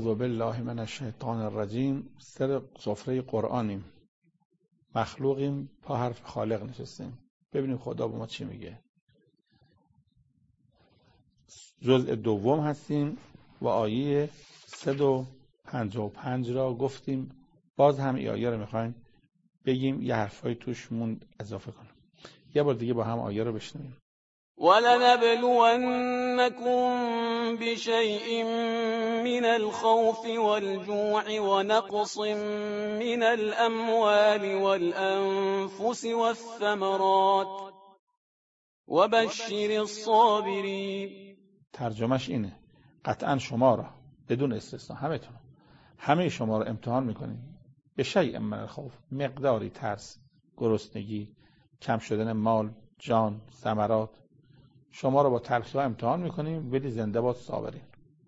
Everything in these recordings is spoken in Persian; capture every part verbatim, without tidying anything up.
بالله من الشیطان الرجیم. سر سفره قرآنیم، مخلوقیم، پا حرف خالق نشستیم. ببینیم خدا به ما چی میگه. جزء دوم هستیم و آیه صد و پنجاه و پنج را گفتیم. باز هم این آیه رو میخوایم بگیم، یه حرفای توش موند اضافه کنیم. یه بار دیگه با هم آیه رو بشنویم. وَلَنَبْلُوَنَّكُمْ بِشَيْءٍ مِّنَ الْخَوْفِ وَالْجُوعِ وَنَقْصٍ مِّنَ الْأَمْوَالِ وَالْأَنفُسِ وَالثَّمَرَاتِ وَبَشِّرِ الصَّابِرِينَ. ترجمهش اینه: قطعا شما را بدون استثناء همتون همه شما را امتحان میکنیم به شیء من الخوف، مقداری ترس، گرسنگی، کم شدن مال، جان، ثمرات. شما را با تلخی‌ها امتحان میکنیم ولی زنده باد صابرین.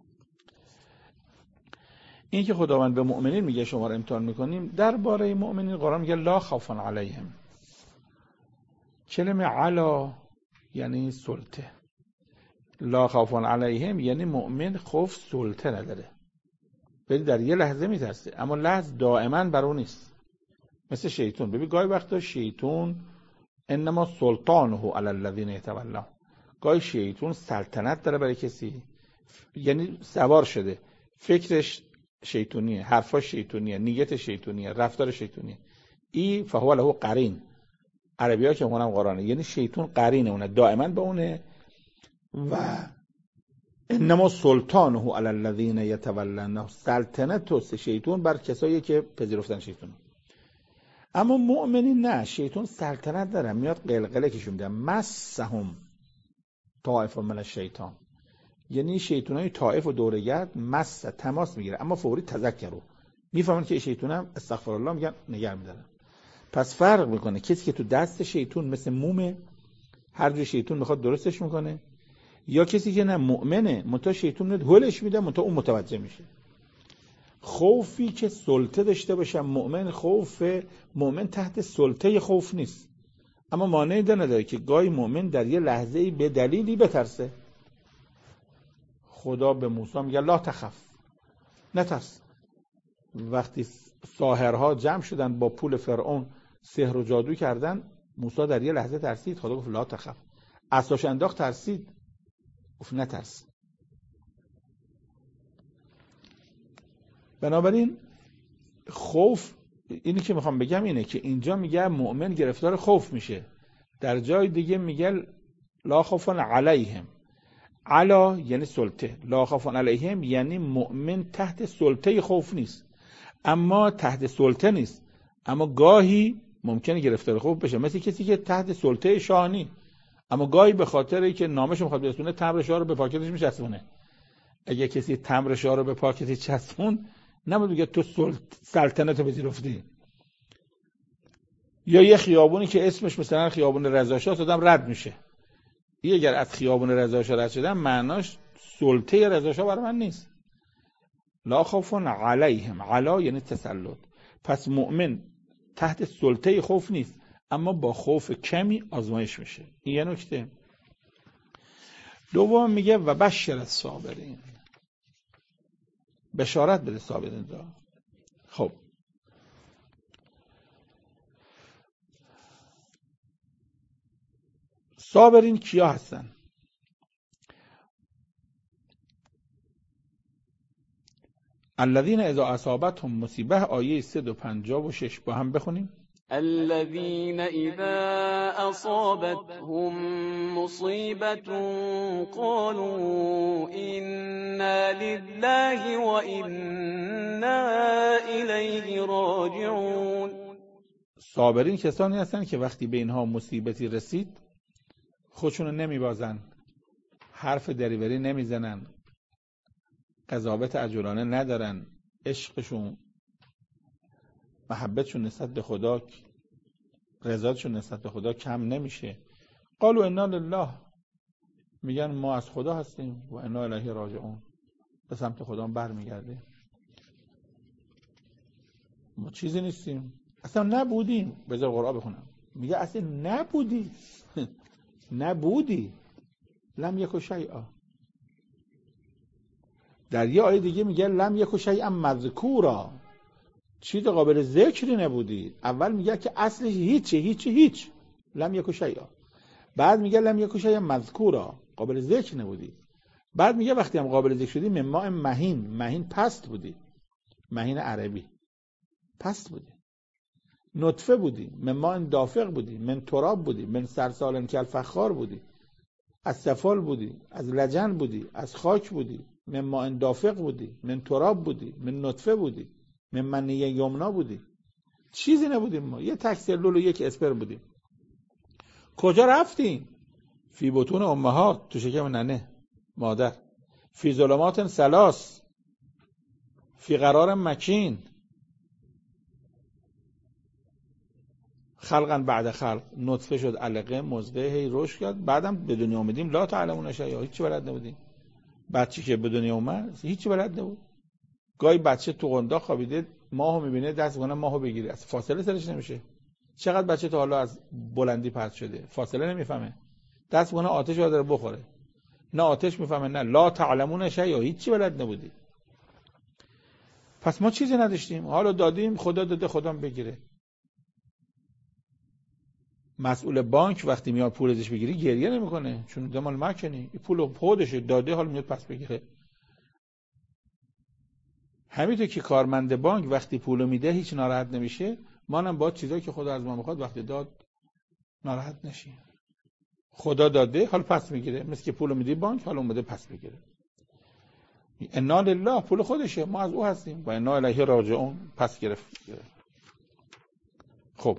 این که خداوند به مؤمنین میگه شما را امتحان میکنیم، درباره مؤمنین قرآن میگه لا خوف علیهم. کلمه علا یعنی سلطه، لا خوف علیهم یعنی مؤمن خوف سلطه نداره، ولی در یه لحظه میترسه، اما لحظه دائما بر اون نیست. مثل شیطان. ببین گاهی وقتا شیطان انما سلطانه علی الذین یتولون، گاهی شیطان سلطنت داره برای کسی، یعنی سوار شده، فکرش شیطانیه، حرفاش شیطانیه، نیت شیطانیه، رفتار شیطانیه. ای فهو له قرین، عربی‌ها که اونم قرآنه، یعنی شیطان قرینه، اونه دائما با اونه. و انما سلطانه علی الذین یتولون، سلطنت توست شیطان بر کسایی که پذیرفتن شیطان. اما مؤمنین نه، شیطان سلطنت داره، میاد قلقله کشون میده. مسهم طائف من الشیطان، یعنی شیطانای طائف و دورگرد مس تماس میگیره، اما فوری تذکروا، میفهمن که شیطانم استغفر الله میگن، نگه میدارن. پس فرق میکنه کسی که تو دست شیطان مثل مومه، هر جور شیطان میخواد درستش میکنه، یا کسی که نه مؤمنه منتها شیطان میاد هولش میده منتها اون متوجه میشه. خوفی که سلطه داشته باشه مؤمن، خوف مؤمن تحت سلطه خوف نیست، اما مانعی نداره که گاهی مؤمن در یه لحظه‌ای به دلیلی بترسه. خدا به موسی میگه لا تخف، نترس. وقتی ساحرها جمع شدن با پول فرعون سحر و جادو کردن، موسی در یه لحظه ترسید، خدا گفت لا تخف. عصاش انداخت ترسید، گفت نترس. بنابراین خوف، اینی که میخوام بگم اینه که اینجا میگه مؤمن گرفتار خوف میشه، در جای دیگه میگه لا خوف علیهم. علا یعنی سلطه، لا خوف علیهم یعنی مؤمن تحت سلطه خوف نیست، اما تحت سلطه نیست، اما گاهی ممکنه گرفتار خوف بشه. مثل کسی که تحت سلطه شاهی، اما گاهی به خاطری که نامش میخواد برسونه تمبر شاه رو به پاکتش میچسبونه. اگه کسی تمبر شاه رو به پاکتش چسبون، نباید بگه تو سلطنت رو پذیرفتی. یا یه خیابونی که اسمش مثلا خیابون رضا شاه آدم رد میشه، این اگر از خیابون رضا شاه رد شدن معناش سلطه رضا شاه برای من نیست. لا خوف علیهم، علا یعنی تسلط. پس مؤمن تحت سلطه خوف نیست، اما با خوف کمی آزمایش میشه. این یه نکته. دوم میگه و بشر الصابرین، بشارت بده صابرین را. خب صابرین کیا هستن؟ الذین اذا اصابتهم مصیبه، آیه صد و پنجاه و شش با هم بخونیم. الذين إذا أصابتهم مصيبة قالوا إنا لله وإنا إليه راجعون. صابرین کسانی هستند که وقتی به اینها مصیبتی رسید خودشونو نمیبازن، حرف دریوری نمیزنن، قضاوت عجولانه ندارن، عشقشون، محبتشون نسبت به خدا، رضایتشون نسبت به خدا کم نمیشه. قالوا انا لله، میگن ما از خدا هستیم و انا الیه راجعون، به سمت خدا برمیگردیم، ما چیزی نیستیم، اصلا نبودیم. بذار قرآن بخونم، میگه اصلا نبودی نبودی لم یک شیئا. در یه آیه دیگه میگه لم یک شیئا مذکورا، چیز قابل ذکری نبودی. اول میگه که اصلش هیچ هیچ هیچ لم یک شیئا، بعد میگه لم یک شیئا مذکورا، قابل ذکر نبودی. بعد میگه وقتی هم قابل ذکر شدی من ماء مهین، مهین پست بودی، مهین عربی پست بودی، نطفه بودی، من ماء دافق بودی، من تراب بودی، من صلصال کالفخار بودی، از سفال بودی، از لجن بودی، از خاک بودی، من ماء دافق بودی، من تراب بودی، من نطفه بودی، من منی یمنا بودی. چیزی نبودیم ما، یه تک سلول و یک اسپرم بودیم. کجا رفتیم؟ فی بطون امهات، تو شکم ننه مادر، فی ظلمات ثلاث، فی قرار مکین، خلقا بعد خلق، نطفه شد علقه مضغه هی رشد کرد، بعدم به دنیا اومدیم لا تعلمون شیئا، هیچ بلد نبودیم. بچه‌ای که به دنیا اومد هیچ بلد نبود. گاهی بچه تو قنداق خوابیده ماهو میبینه دست میکنه ماهو بگیره، از فاصله سرش نمیشه. چقدر بچه تا حالا از بلندی پرت شده فاصله نمیفهمه، دست میکنه آتش رو داره بخوره، نه آتش میفهمه نه لا تعلمون شیئا، هیچی بلد نبودی. پس ما چیزی نداشتیم، حالا دادیم، خدا داده خودم بگیره. مسئول بانک وقتی میاد پول ازش بگیری گریه نمیکنه، چون دمال مکنی پول خودشه داده، حالا میاد پس بگیره. همینطور که کارمند بانک وقتی پولو میده هیچ ناراحت نمیشه، ما هم با چیزایی که خدا از ما میخواد وقتی داد ناراحت نشیم. خدا داده حالا پس میگیره، مثل که پولو میدی بانک حالا اومده پس بگیره. انا لله، پول خودشه، ما از او هستیم و انا الیه راجعون، پس گرفت. خب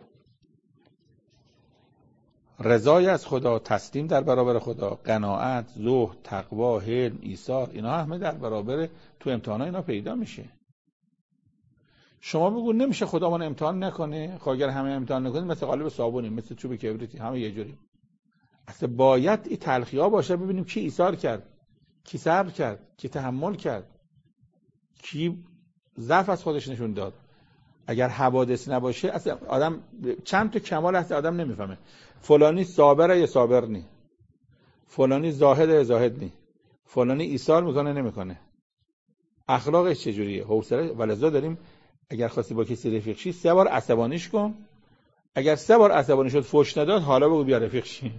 رضای از خدا، تسلیم در برابر خدا، قناعت، زهد، تقوا، حلم، ایثار، اینا همه در برابر تو امتحانا اینا پیدا میشه. شما بگو نمیشه خدا من امتحان نکنه، خب اگر همه امتحان نکنید مثل قالب صابونی، مثل چوب کبریتی، همه یه جوری. اصلا باید این تلخی‌ها باشه، ببینیم کی ایثار کرد، کی صبر کرد، کی تحمل کرد، کی ضعف از خودش نشون داد. اگر حوادث نباشه اصلا آدم چند تا کمال هست آدم نمیفهمه. فلانی صابره یا صابر نی، فلانی زاهده یا زاهد نی، فلانی ایثار میکنه نمیکنه، اخلاقش چجوریه، حوصله. ولذا داریم اگر خواستی با کسی رفیق شی سه بار عصبانیش کن، اگر سه بار عصبانی شد فحش نداد حالا بگو بیا رفیق شی.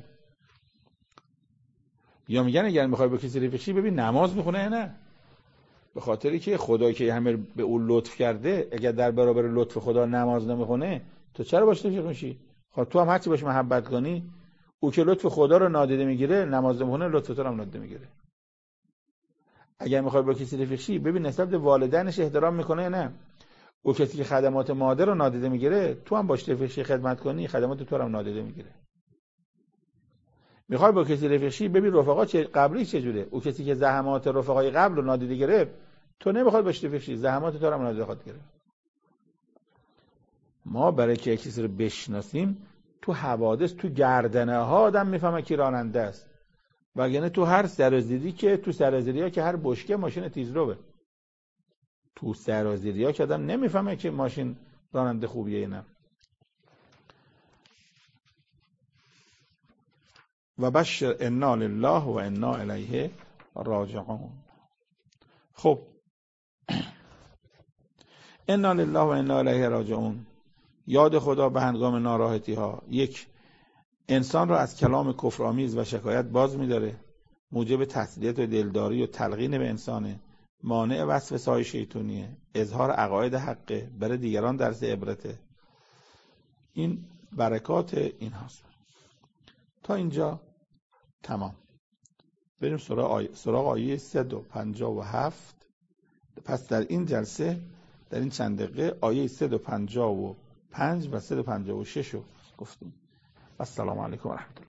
یا میگن اگر میخوای با کسی رفیق شی ببین نماز میخونه یا نه، به خاطری که خدایی که همه به اون لطف کرده اگر در برابر لطف خدا نماز نمیخونه تو چرا باش رفیق میشی؟ خب تو هم هرچی باش محبت کنی، او که لطف خدا رو نادیده میگیره نماز نمیخونه لطف تو رو هم نادیده میگیره. اگر میخوای با کسی رفیق شی ببین نسبت به والدینش احترام میکنه یا نه. او کسی که خدمات مادر رو نادیده میگیره تو هم باش رفیق شی خدمت کنی خدمات تو رو هم نادیده میگیره. میخوای با کسی رفیق شی ببین رفقا چه قبلی چجوره. او کسی که زحمات رفقای قبل رو نادیده گرفت تو نمیخواد باش رفیق شی، زحمات تو رو هم نادیده خواهد گرفت. ما برای که کسی رو بشناسیم تو حوادث تو گردنه ها آدم میفهمه کی راننده است، وگرنه تو هر سرازیری که تو سرازیری ها که هر بشکه ماشین تیزروه، تو سرازیری ها که آدم نمیفهمه که ماشین راننده خوبیه یا نه. و بشر انا لله و انا الیه راجعون. خب انا لله و انا الیه راجعون، یاد خدا به هنگام ناراحتی ها یک انسان را از کلام کفرآمیز و شکایت باز می‌داره، موجب تسلیت و دلداری و تلقین به انسانه، مانع وسوسه‌های شیطانیه، اظهار عقاید حقه، برای دیگران درس عبرته. این برکات این هاست. تا اینجا تمام. بریم سراغ آیه, سراغ آیه صد و پنجاه و هفت. پس در این جلسه در این چند دقیقه آیه صد و پنجاه و پنج و صد و پنجاه و شش رو گفتیم. السلام علیکم و رحمت الله.